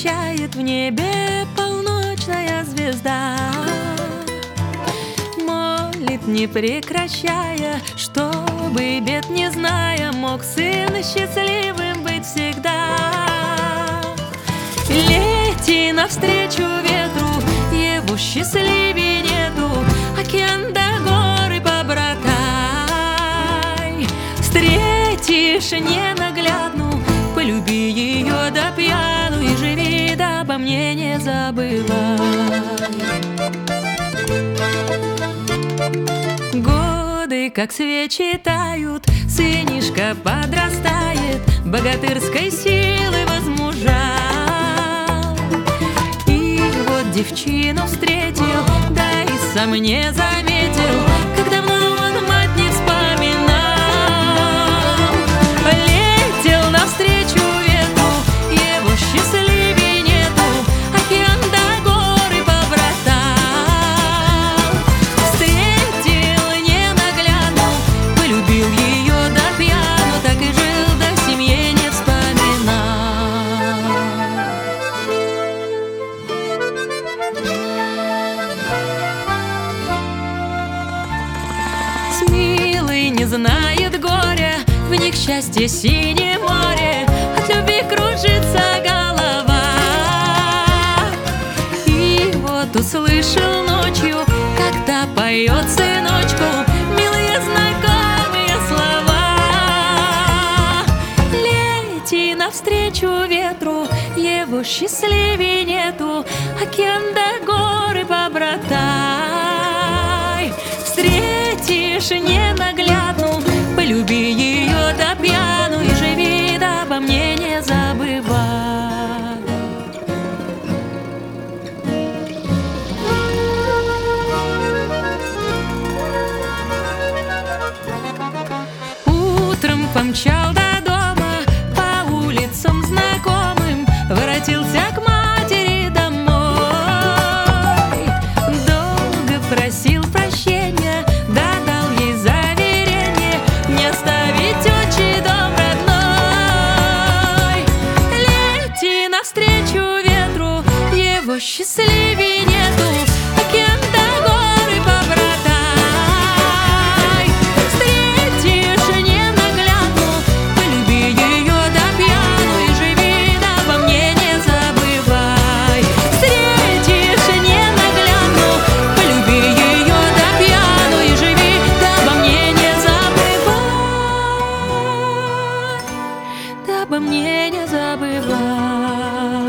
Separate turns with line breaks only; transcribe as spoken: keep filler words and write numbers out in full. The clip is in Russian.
освещает в небе полночная звезда. Молит, не прекращая, чтобы бед не зная, мог сын счастливым быть всегда. Лети навстречу ветру, его счастливее нету, океан до горы побратай. Встретишь ненаглядную, полюби ее до пьяну и живи, да обо мне не забывай. Годы, как свечи, тают, сынишка подрастает, богатырской силы возмужал. И вот девчину встретил, да и сам не заметил, как давно он мать не вспоминал. Летел навстречу ветру, его счастливее нету, океан до горы побратал. Встретил ненаглядную, полюбил ее до пьяну, так и жил, да в семье не вспоминал. Смелый не знает горя, в них счастье синее море, от любви кружится голова. И вот услышал ночью, когда поет сыночку милые знакомые слова. Лети навстречу ветру, его счастливее нету, океан до горы побратай. Встретишь ненаглядную, полюби ее до пьяну и живи, да обо мне не забывай. Утром помчал до дома, по улицам знакомым, воротился к матери домой. Долго просил прощения, да дал ей заверение не оставить отчий-дом родной. Лети навстречу ветру, его счастливее нету, океан до горы побратай. Встретишь ненаглядную, полюби ее до пьяну и живи, да обо мне не забывай. Встретишь ненаглядную, полюби ее до пьяну и живи, да обо мне не забывай, да обо мне не забывай.